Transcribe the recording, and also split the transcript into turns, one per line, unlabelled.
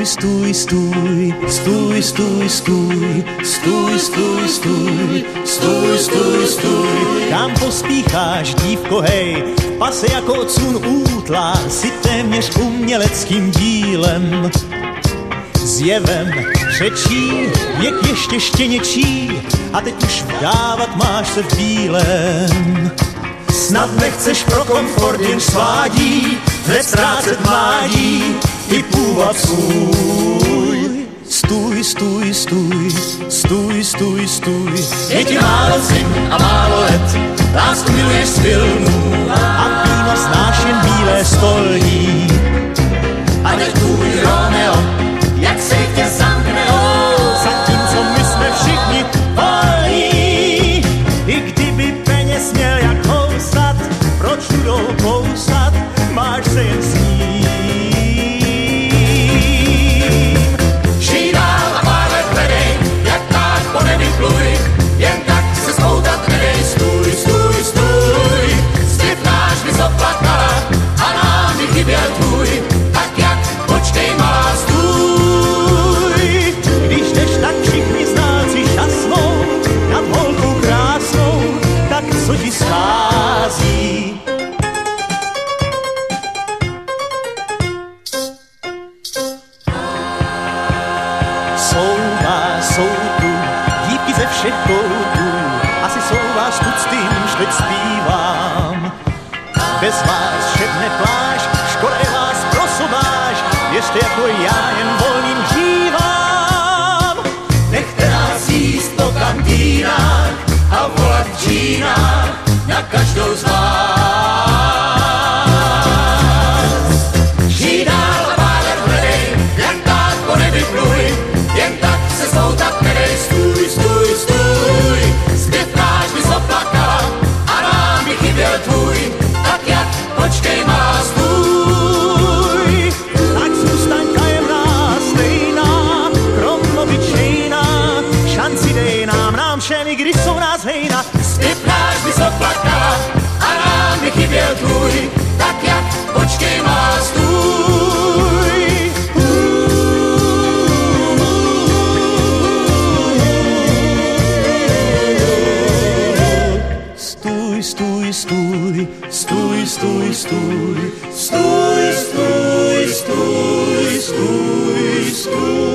Stůj, stůj, stůj, stůj, stůj, stůj, stůj, stůj, stůj, stůj, stůj, stůj. Kam pospícháš, dívko, hej, pase jako cun útlá, si téměř uměleckým dílem. Zjevem řečí, věk ještě štěněčí, a teď už vdávat máš se v bílém. Snad nechceš pro komfort jen svádí, hned ztrácet mládí i původ svůj. Stůj, stůj, stůj, stůj, stůj, stůj. Je ti málo zim a málo let, lásku miluješ z filmů a víno znáš jen bílé stolní. A teď tvůj Romeo, jak se tě zamkne, zatímco my jsme všichni volní. I kdyby peněz měl jak housat, proč budou kousat, máš se jen s ním. Žij dál a pár let hledej, jak tak po nebi pluj, jen tak se spoutat nedej. Stůj, stůj, stůj, zpěv náš mi zaplakala a nám mi chyběl tvůj, tak jak počkej má stůj. Když jdeš, tak všichni znalci šťastnou nad holkou krásnou, tak co ti schází? Jsou tu dívky ze všech koutů, asi jsou vás tuctým, teď zpívám. Bez vás šedne pláž, škoda je vás prosobáš, věřte jako já jen volným žívám. Nechte nás jíst po kantínách a volat v džínách na každou z vás. Žij dál a pár let hledej, jen tak po nebi pluj, jen tak se spoutat nedej. Stůj, stůj, stůj, zpěv náš mi zaplakala a nám mi chyběl tvůj, tak jak počkej má stůj. Tak zůstaň tajemná, stejná, krom obyčejná, šanci dej nám všem, i když jsou nás hejna. Zpěv náš mi zaplakala a nám mi chyběl tvůj, tak jak počkej má stůj. Stůj, stůj, stůj, stůj, stůj, stůj, stůj, stůj, stůj, stůj, stůj.